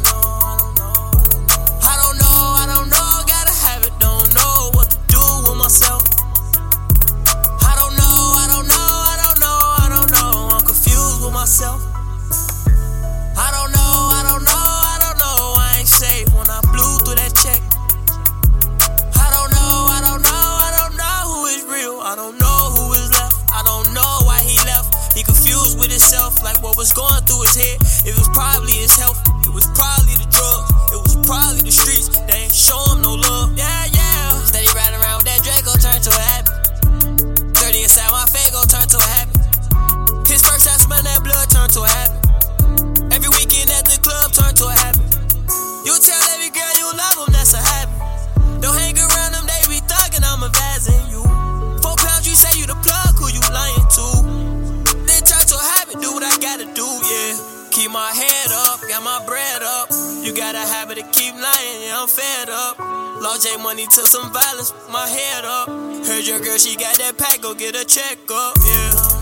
I don't know, I don't know, gotta have it. Don't know what to do with myself. I don't know, I don't know, I don't know, I don't know. I'm confused with myself. I don't know, I don't know, I don't know. I ain't safe when I blew through that check. I don't know, I don't know, I don't know who is real. I don't know who is left. I don't know why he left. He confused with himself, like what was going through his head. It was probably his health, it was probably the drugs, it was probably the streets. They ain't show him no love. Yeah, yeah. Steady riding around with that Draco, turn to a habit. Dirty inside my Fago, turn to a habit. His first time smelling that blood, turn to a habit. Every weekend at the club, turn to a habit. You tell every girl you love them, that's a habit. Don't hang around them, they be thugging, I'm advising you. Four pounds, you say you the plug, who you lying to? Then turn to a habit, do what I gotta do, yeah. Keep my head up, got my bread up. You got a habit to keep lying, yeah, I'm fed up. Lost J money to some violence, my head up. Heard your girl, she got that pack, go get a check up, yeah.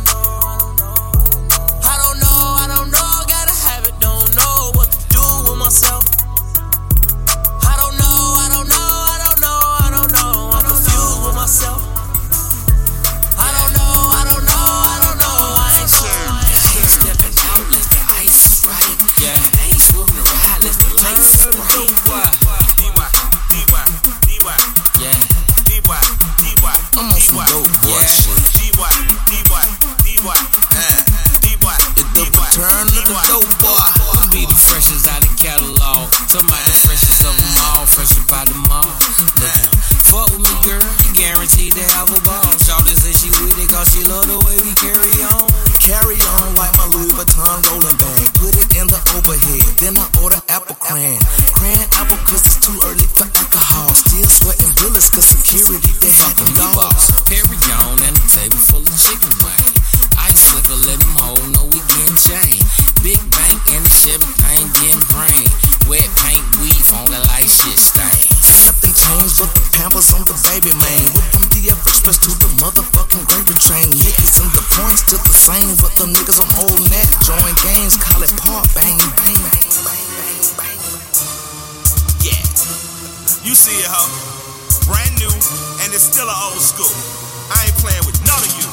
I don't know, I don't know, gotta have it, don't know what to do with myself. I don't know, I don't know, I don't know, I don't know, I'm confused with myself. I don't know, I don't know, I don't know, I ain't sure. I ain't stepping out, let the ice right. Yeah, I ain't swerving around, let the lights right. D Y, D Y, D Y, yeah, D Y, D Y, I'm on some dope boy shit. D Y, D Y, D Y, uh. Turn to the dope boy. We be the freshest out the catalog. Talking about the freshest of them all, fresh about them all. Look, fuck with me, girl, you guaranteed to have a ball. Shawty say she with it, cause she love the way we carry on. Carry on like my Louis Vuitton rolling bag. Put it in the overhead, then I order apple cran. Cran apple cause it's too early for alcohol. Still sweating bullets cause security, they fucking dogs. Perry on and a table full of chicken wing. Ice slicker, let them hold, no we getting chain. Big bank and the Chevy thing getting brain. Wet paint, weave on it like shit stain. Nothing changed but the Pampers on the baby man. With them D F Express to the motherfucking gravy train. Niggas and the points to the same, but them niggas on old net. Join games, call it part bang, bang, bang, bang, bang, bang. Yeah, you see it, ho. Brand new, and it's still an old school. I ain't playing with none of you.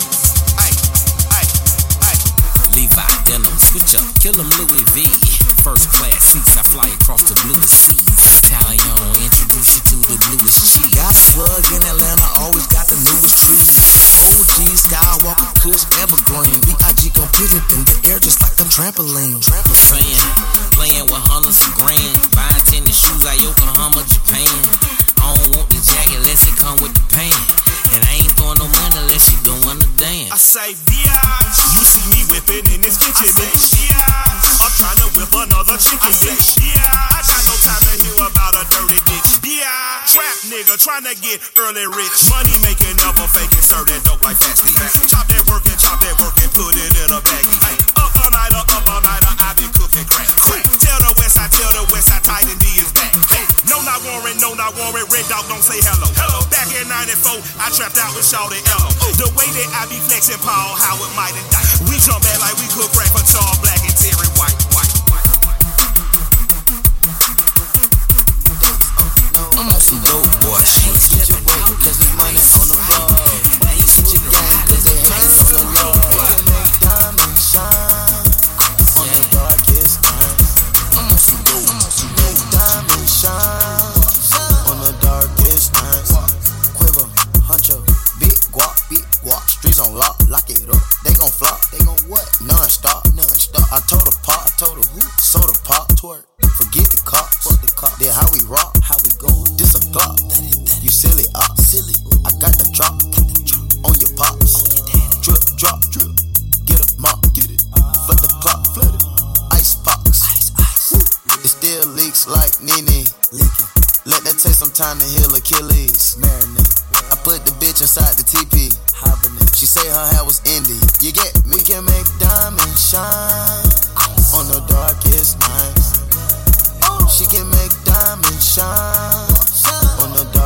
Levi denim, switch up, kill them Louis V. First class seats, I fly across the bluest seas. Italian, introduce you to the bluest cheese. Got swag in Atlanta, always got the newest trees. O G, Skywalker, Kush, Evergreen. B I G gon' put it in the air just like a trampoline. Fan, playing with hundreds of grand. Buying tennis shoes out Yokohama, Japan. I don't want the jacket unless it come with the pants. And I ain't throwing no money unless she doing a dance. I say, bitch, you see me whipping in this kitchen, bitch. Yeah, I'm trying to whip another chicken, bitch. Yeah, I got no time to hear about a dirty bitch. Yeah, trap nigga trying to get early rich. Money making, never faking, serve that dope like fasty. Chop that work and chop that work and put it in a baggie. Hey, up all night, up all night, I be cooking crack. Tell the West Side, tell the West Side, Titan D is back. Hey, no not Warren, no not Warren, Red Dog don't say hello. Hello, back in ninety-four, I trapped out with Shawty Ello. The way that I be flexing, Paul Howard might indict. We jump back like we cook crack for Tall Black and Terry White. White, white, white. I'm on some dope boy shit. Get your way, cause there's money on the floor. Get your game, cause they hate on the low. Make diamonds shine on the darkest night. I'm on some dope. Make diamonds shine on the darkest night. Quavo, Huncho, big guap, big guap. Streets on lock, lock it up. They gon' flop, they gon' what? Non-stop, non-stop. I told her pop, I told her who? Soda pop, twerk. Forget the cops, fuck the cops. Then how we rock, how we go? This a Glock, you silly op, silly. I got the drop, on your pops, on your daddy. Drip, drop, drip. Get a mop, get it. Flood the clock, flood it. Ice box, ice, ice. It still leaks like Nene, leaking. Let that take some time to heal Achilles. Marinate. I put the bitch inside the T P. Hibernate. She say her hair was Indie. You get me? We can make diamonds shine on the darkest nights. She can make diamonds shine on the darkest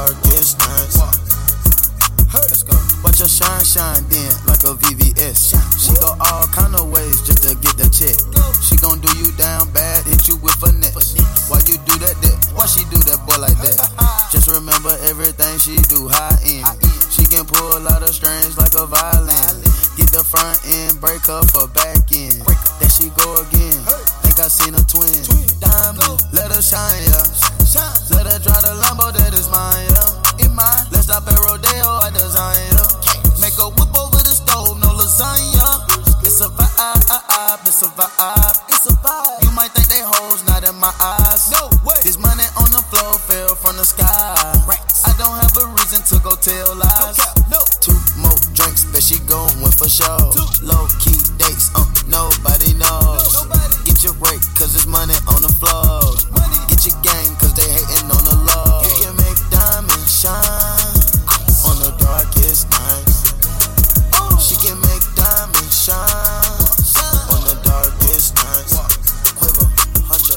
is nice. Let's go. Watch her shine, shine then like a V V S. She go all kind of ways just to get the check. She gon' do you down bad, hit you with a net. Why you do that, that? Why she do that boy like that? Just remember everything she do high end. She can pull a lot of strings like a violin. Get the front end, break up her back end. There she go again. Think I seen a twin. Diamond, let her shine, yeah. Let her drive the Lambo that is mine, yeah. In mine, let's stop at Rodeo, I design, yeah. Make a whip over the stove, no lasagna. It's a vibe, it's a vibe, it's a vibe. You might think they hoes, not in my eyes. No way. This money on the floor fell from the sky. I don't have a reason to go tell lies. No. Two more drinks, bet she going for sure. Low key dates, uh, nobody knows. Nobody. Get your break, cause there's money on the floor. Money. Get your game, cause they hating on the low. You can make diamonds shine on the darkest nights. She can make diamonds shine on the darkest nights. Quavo, Huncho.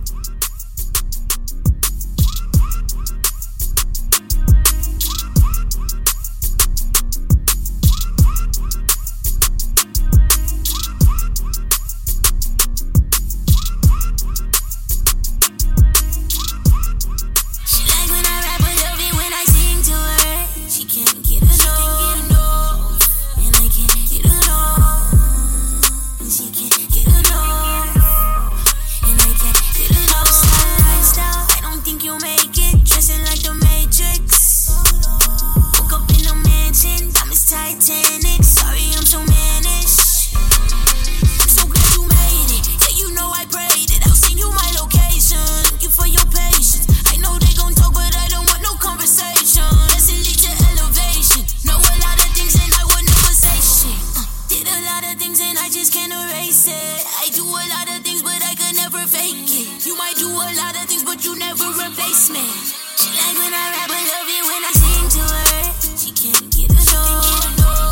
She like when I rap, but love it when I sing to her. She can't get enough, and I can't get enough, and she can't get enough, and I can't get enough. Style, I don't think you'll make it. Dressing like the Matrix. Woke up in a mansion, diamonds Titanic. Sorry, I'm so mannish. I'm so glad you made it. Yeah, you know I prayed it. I'll send you my location. Thank you for your patience. I know they gon' talk, but I don't want no conversation. Let's lead to elevation. Know a lot of things and I would never say shit. Uh, did a lot of things and I just can't erase it. I do a lot of things, but I could never fake it. You might do a lot of things, but you never replace me. She like when I rap, but love it when I sing to her. She can't get enough,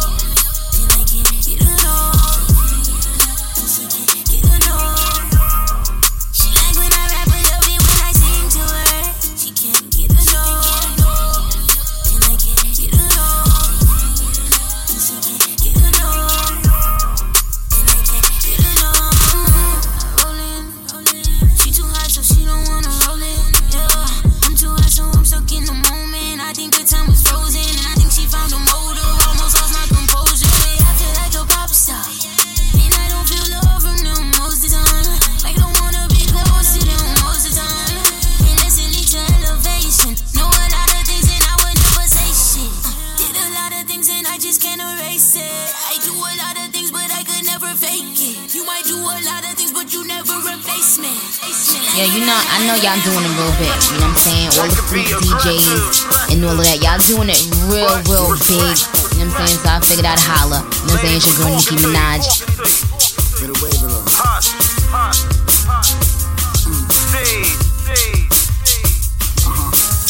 and I can't get enough, and she can't get enough. She like when I rap, but love it when I sing to her. She can't get enough, and I can't get enough, and she can't get enough, and I can't get enough. Rollin', rollin', she too hot, so she don't wanna roll it. Yeah, I'm too hot, so I'm stuck in the moment. I think the time was frozen, and I think she found a motive. Almost lost my composure. I feel like a pop star, and I don't feel love from them most of the time. Like don't wanna be close to them most of the time. And that's a lead to elevation. Know a lot of things and I would never say shit. Uh, did a lot of things and I just can't erase it. I do a lot of things, but I could never fake it. You might do a lot of things, but you never replace me. Yeah, you know, I know y'all doing it real big. You know what I'm saying? All the freak D Js and all of that. Y'all doing it real, real big. You know what I'm saying? So I figured I'd holler. You know what I'm saying? It's your girl Nicki Minaj. Get away with her. Hot, hot, hot. Fade, fade, fade. Uh-huh.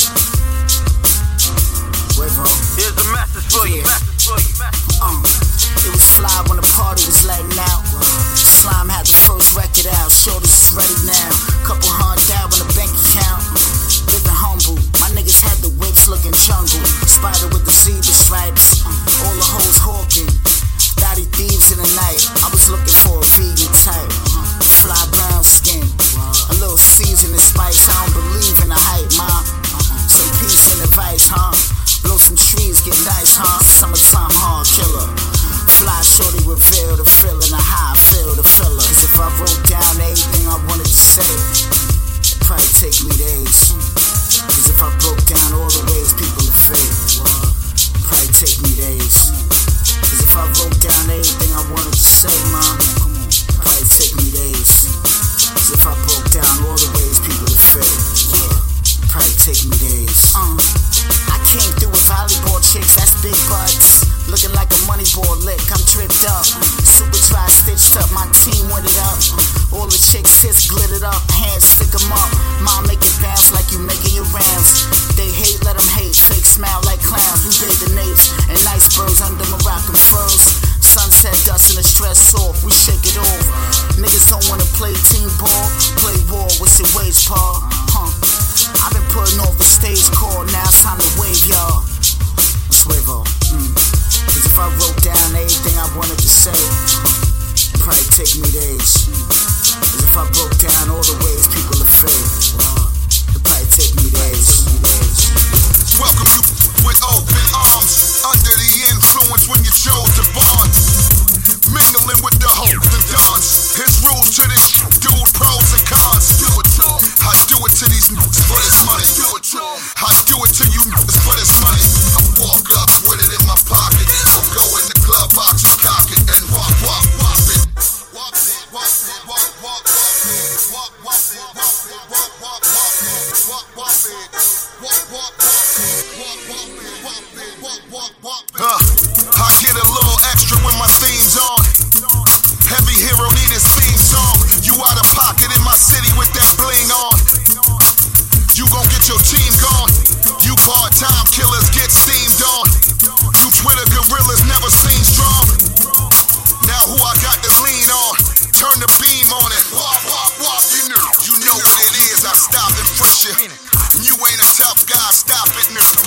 Wave on. Here's the message for you. Message for you. Message. Um, it was fly when the party was letting out. Slime had the first record out. Shoulders is ready now. Couple hundred down on the bank account. Living humble. My niggas had the whips looking jungle. Spider with the zebra stripes. All the hoes hawking. Dotty thieves in the night. I was looking for a vegan type. Fly brown skin. A little seasoning spice. I don't believe in the hype, ma. Some peace and advice, huh? Blow some trees, get nice, huh? Summertime hard killer. Fly shorty reveal the feeling of how I feel the filler. Cause if I wrote down everything I wanted to say, it'd probably take me days. Cause if I broke down all the ways people are fake, it'd probably take me days. Cause if I wrote down everything I wanted to say, mom, it'd probably take me days. Cause if I broke down all the ways people are fake, yeah, it'd probably take me days. Uh, I came through with volleyball chicks, that's big butts. Looking like a money ball lick, I'm dripped up. Super dry, stitched up, my team went it up. All the chicks tits glittered up, hands stick 'em up. Mom make it bounce like you making your rounds. They hate, let 'em hate, fake smile like clowns. We bathe the napes and icebergs under Moroccan furs. Sunset dust and the stress off, we shake it off. Niggas don't wanna play team ball, play war, what's your wage, Paul? Huh? I've been putting off the stage call, now it's time to wave y'all. Let's wave off. Mm. Cause if I wrote down everything I wanted to say, it'd probably take me days. Cause if I broke down all the ways people are fake, it'd probably take me days. Welcome you with open arms, under the influence when you chose to bond. Mingling with the hope, the dons. His rules to this dude, pros and cons. Do it to him. I do it to these niggas for this money. Do it to him. I do it to you niggas for this money. I walk up with it in my pocket. I'll go in the glove box and cock it and walk, walk, walk it. Walk it, walk it, walk, walk, walk it. Walk, walk it, walk it, walk, walk, walk it. Walk, walk it, walk, walk, walk it. Walk, walk it, walk it, walk, walk, walk it. Uh, I get a little extra when my theme's on. Heavy hero need his theme song. You out of pocket in my city with that bling on. You gon' get your team gone. You part-time killers get steamed on. You Twitter gorillas never seen strong. Now who I got to lean on? Turn the beam on it. Walk, walk, walk, you know. You know what it is. I stop and push you. And you ain't a tough guy. Stop it, nigga.